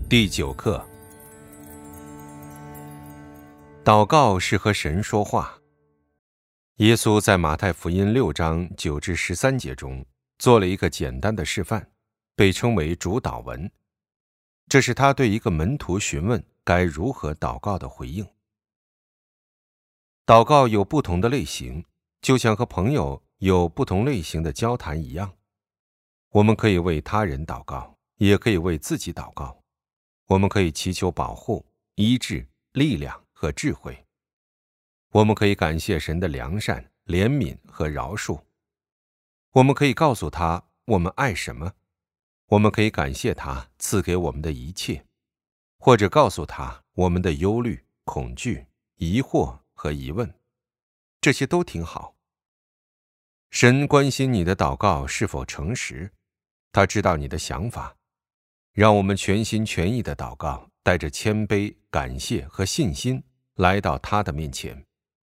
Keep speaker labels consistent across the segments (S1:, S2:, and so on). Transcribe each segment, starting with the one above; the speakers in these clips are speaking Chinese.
S1: 第9课，祷告是和神说话。耶稣在马太福音6章9至13节中做了一个简单的示范，被称为主祷文。这是他对一个门徒询问该如何祷告的回应。祷告有不同的类型，就像和朋友有不同类型的交谈一样。我们可以为他人祷告，也可以为自己祷告。我们可以祈求保护、医治、力量和智慧。我们可以感谢神的良善、怜悯和饶恕。我们可以告诉他我们爱什么。我们可以感谢他赐给我们的一切，或者告诉他我们的忧虑、恐惧、疑惑和疑问。这些都挺好。神关心你的祷告是否诚实，他知道你的想法。让我们全心全意的祷告，带着谦卑、感谢和信心来到他的面前。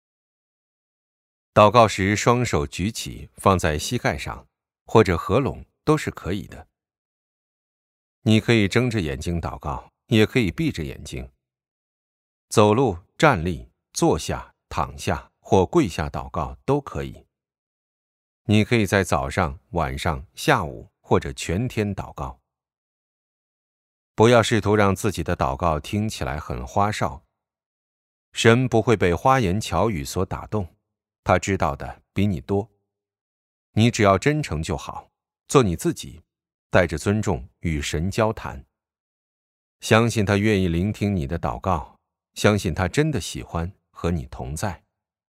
S1: 祷告时，双手举起，放在膝盖上，或者合拢，都是可以的。你可以睁着眼睛祷告，也可以闭着眼睛。走路、站立、坐下、躺下或跪下祷告都可以。你可以在早上、晚上、下午或者全天祷告。不要试图让自己的祷告听起来很花哨。神不会被花言巧语所打动，他知道的比你多。你只要真诚就好，做你自己，带着尊重与神交谈。相信他愿意聆听你的祷告，相信他真的喜欢和你同在。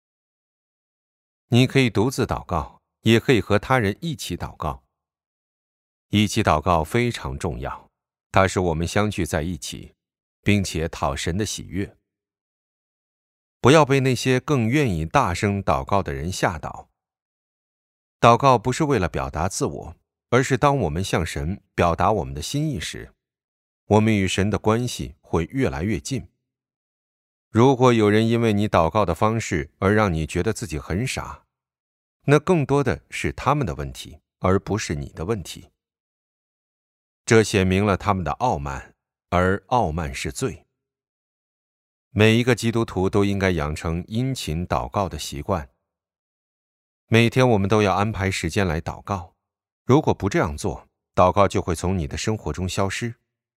S1: 你可以独自祷告，也可以和他人一起祷告。一起祷告非常重要。它使我们相聚在一起，并且讨神的喜悦。不要被那些更愿意大声祷告的人吓倒。祷告不是为了表达自我，而是当我们向神表达我们的心意时，我们与神的关系会越来越近。如果有人因为你祷告的方式而让你觉得自己很傻，那更多的是他们的问题，而不是你的问题。这显明了他们的傲慢，而傲慢是罪。每一个基督徒都应该养成殷勤祷告的习惯。每天我们都要安排时间来祷告，如果不这样做，祷告就会从你的生活中消失。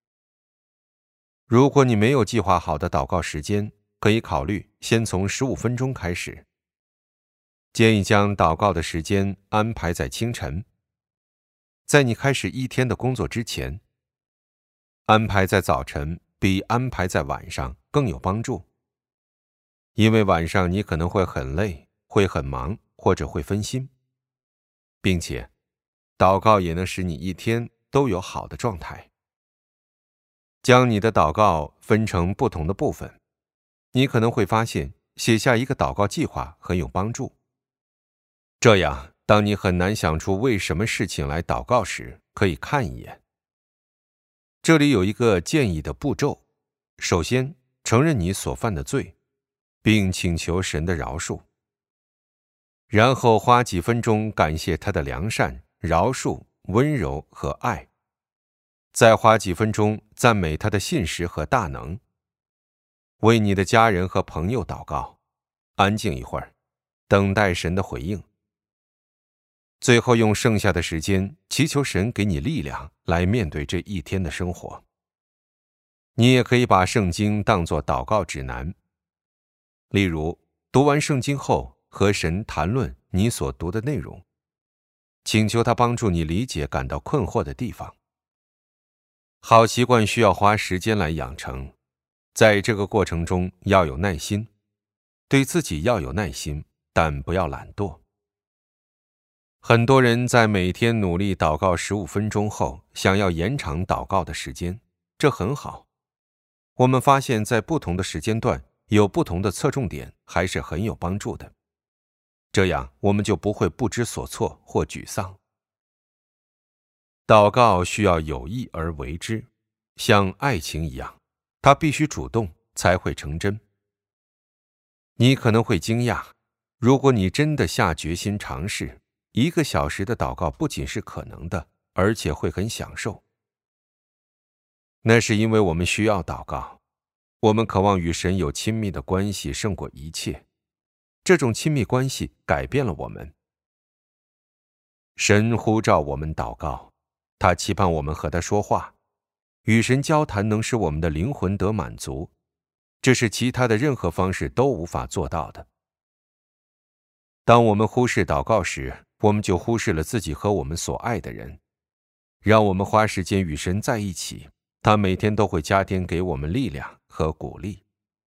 S1: 如果你没有计划好的祷告时间，可以考虑先从15分钟开始。建议将祷告的时间安排在清晨。在你开始一天的工作之前，安排在早晨比安排在晚上更有帮助。因为晚上你可能会很累，会很忙，或者会分心。并且，祷告也能使你一天都有好的状态。将你的祷告分成不同的部分，你可能会发现写下一个祷告计划很有帮助。这样，当你很难想出为什么事情来祷告时，可以看一眼。这里有一个建议的步骤：首先，承认你所犯的罪，并请求神的饶恕。然后花几分钟感谢他的良善、饶恕、温柔和爱。再花几分钟赞美他的信实和大能。为你的家人和朋友祷告，安静一会儿，等待神的回应。最后用剩下的时间祈求神给你力量来面对这一天的生活。你也可以把圣经当作祷告指南。例如，读完圣经后和神谈论你所读的内容，请求他帮助你理解感到困惑的地方。好习惯需要花时间来养成，在这个过程中要有耐心，对自己要有耐心，但不要懒惰。很多人在每天努力祷告15分钟后，想要延长祷告的时间，这很好。我们发现在不同的时间段有不同的侧重点，还是很有帮助的。这样我们就不会不知所措或沮丧。祷告需要有意而为之，像爱情一样，它必须主动才会成真。你可能会惊讶，如果你真的下决心尝试，1个小时的祷告不仅是可能的，而且会很享受。 那是因为我们需要祷告，我们渴望与神有亲密的关系胜过一切，这种亲密关系改变了我们。神呼召我们祷告，他期盼我们和他说话，与神交谈能使我们的灵魂得满足，这是其他的任何方式都无法做到的。当我们忽视祷告时，我们就忽视了自己和我们所爱的人。让我们花时间与神在一起，他每天都会加添给我们力量和鼓励。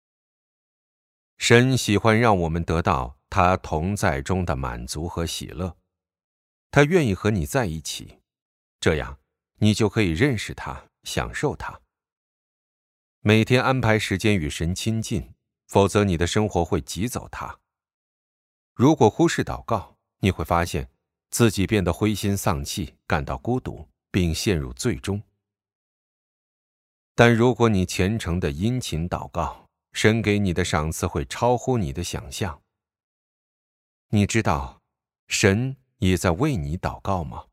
S1: 神喜欢让我们得到他同在中的满足和喜乐，他愿意和你在一起，这样你就可以认识他，享受他。每天安排时间与神亲近，否则你的生活会挤走他。如果忽视祷告，你会发现自己变得灰心丧气，感到孤独，并陷入罪中。但如果你虔诚地殷勤祷告，神给你的赏赐会超乎你的想象。你知道，神也在为你祷告吗？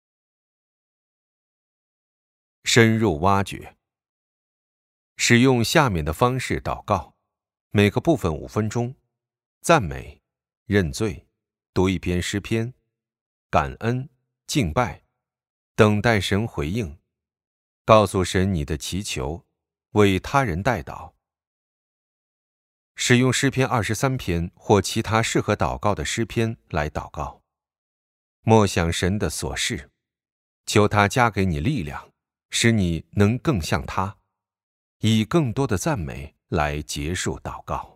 S1: 深入挖掘。使用下面的方式祷告，每个部分5分钟：赞美、认罪、读一篇诗篇、感恩、敬拜、等待神回应、告诉神你的祈求、为他人代祷。使用诗篇23篇或其他适合祷告的诗篇来祷告。默想神的所事，求他加给你力量，使你能更像他，以更多的赞美来结束祷告。